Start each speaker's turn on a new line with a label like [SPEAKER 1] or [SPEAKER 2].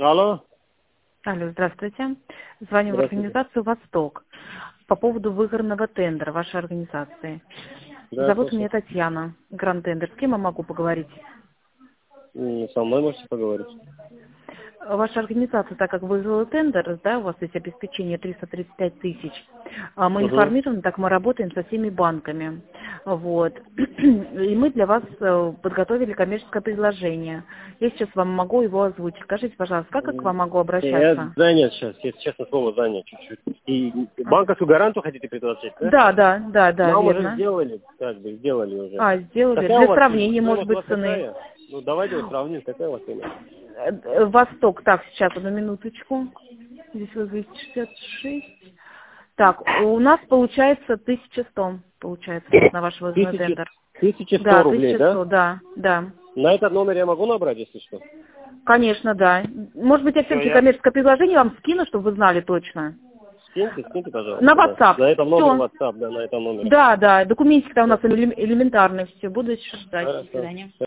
[SPEAKER 1] Алло.
[SPEAKER 2] Алло, здравствуйте. Звоню в
[SPEAKER 1] Здравствуйте.
[SPEAKER 2] организацию «Восток» по поводу выигранного тендера вашей организации.
[SPEAKER 1] Да,
[SPEAKER 2] Зовут
[SPEAKER 1] слушаю.
[SPEAKER 2] меня Татьяна, Гранд Тендер. С кем я могу поговорить?
[SPEAKER 1] Со мной можете поговорить?
[SPEAKER 2] Ваша организация, так как выиграла тендер, да, у вас есть обеспечение 335 тысяч, мы
[SPEAKER 1] Угу.
[SPEAKER 2] информированы, так мы работаем со всеми банками. Вот. И мы для вас подготовили коммерческое предложение. Я сейчас вам могу его озвучить. Скажите, пожалуйста, как я к вам могу
[SPEAKER 1] Я
[SPEAKER 2] обращаться?
[SPEAKER 1] занят сейчас, если честно слово, занят чуть-чуть. И банковскую гарантию хотите предложить, да?
[SPEAKER 2] Да,
[SPEAKER 1] Нам уже
[SPEAKER 2] верно.
[SPEAKER 1] сделали, сделали уже.
[SPEAKER 2] Сделали.
[SPEAKER 1] Какая у
[SPEAKER 2] Для
[SPEAKER 1] вас
[SPEAKER 2] сравнения, может
[SPEAKER 1] стоимость у
[SPEAKER 2] быть,
[SPEAKER 1] вас
[SPEAKER 2] цены.
[SPEAKER 1] какая? Ну, давайте вот сравним, какая у вас цена?
[SPEAKER 2] Восток, так, сейчас, одну минуточку. Здесь вот 266. Так, у нас получается 1100, получается, на ваш вызванный
[SPEAKER 1] Тысяча,
[SPEAKER 2] тендер.
[SPEAKER 1] 1100
[SPEAKER 2] Да,
[SPEAKER 1] рублей, да?
[SPEAKER 2] 1100, да.
[SPEAKER 1] На этот номер я могу набрать, если что?
[SPEAKER 2] Конечно, да. Может быть, я
[SPEAKER 1] Все,
[SPEAKER 2] все-таки
[SPEAKER 1] я...
[SPEAKER 2] коммерческое предложение вам скину, чтобы вы знали точно.
[SPEAKER 1] Скиньте,
[SPEAKER 2] На
[SPEAKER 1] пожалуйста, да.
[SPEAKER 2] WhatsApp.
[SPEAKER 1] На этом номер
[SPEAKER 2] Все.
[SPEAKER 1] WhatsApp, да, на этом номере.
[SPEAKER 2] Да, документики там у
[SPEAKER 1] Всё.
[SPEAKER 2] нас элементарные все. Буду еще ждать. До
[SPEAKER 1] Хорошо.
[SPEAKER 2] свидания.